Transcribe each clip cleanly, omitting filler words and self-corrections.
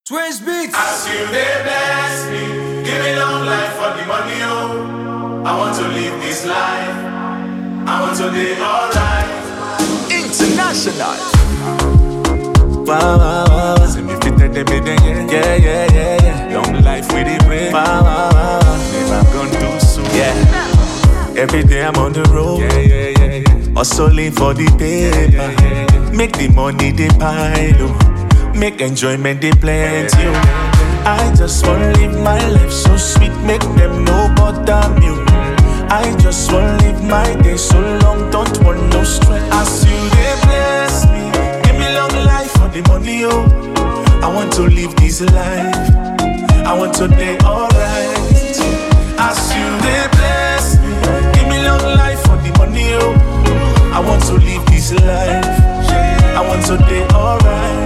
Twins Beats. As you they bless me, give me long life for the money, oh. I want to live this life. I want to live alright. International. Wow, wow, wow. See me fit at the middle, yeah. Long life with the brain. Wow, wow, wow. Never gone too soon, yeah. Every day I'm on the road, yeah. Hustling for the paper, Make the money they pile, oh. Make enjoyment they plenty, oh. I just wanna live my life so sweet, make them know bother me. I just wanna live my day so long, don't want no stress. As you they bless me, give me long life for the money, oh. I want to live this life, I want to day alright. As you they bless me, give me long life for the money, oh. I want to live this life, I want to day alright.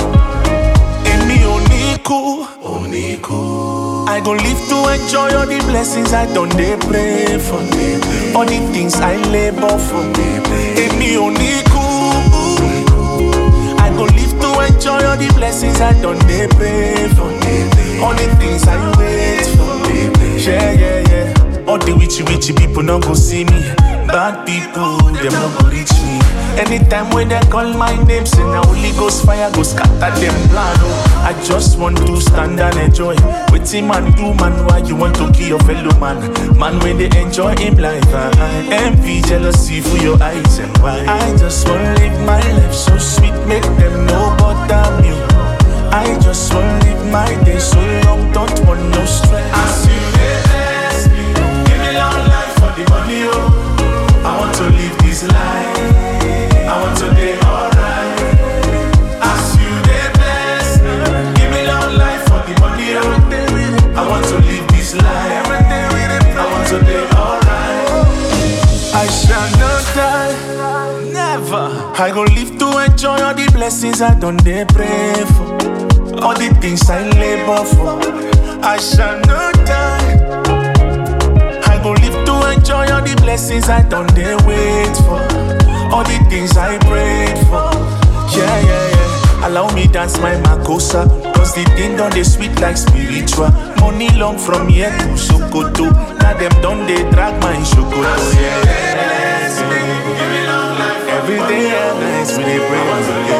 I gon' live to enjoy all the blessings I done they pray for. All the things I labor for. Emi oniku. I gon' live to enjoy all the blessings I done they pray for. All the things I wait for. Yeah. All the witchy people not go see me. Bad people, them not go reach me. Anytime when they call my name, say now Holy Ghost fire go scatter them plan. Oh, I just want to stand and enjoy. Waiting man do man, why you want to kill your fellow man? Man when they enjoy him life, envy, jealousy for your eyes and why? I just wanna live my life so sweet, make them know bother me. I just wanna live my day so long, don't want no stress. As you they bless me, give me long life for the money, oh. I want to live this life, I want to be alright. As you they bless me, give me long life for the money, oh. I want to live this life, I want to be alright. I shall not die, never. I gon' live to enjoy all the blessings I done they pray for, all the things I labor for. I shall not die. I gon' live to enjoy all the blessings I done they wait for, all the things I prayed for. Yeah. Allow me dance my makosa, cause the thing done they sweet like spiritual. Money long from here to Sokoto. Now them done they drag my Sokoto. Yeah. Give me long life for Every day and night we they pray.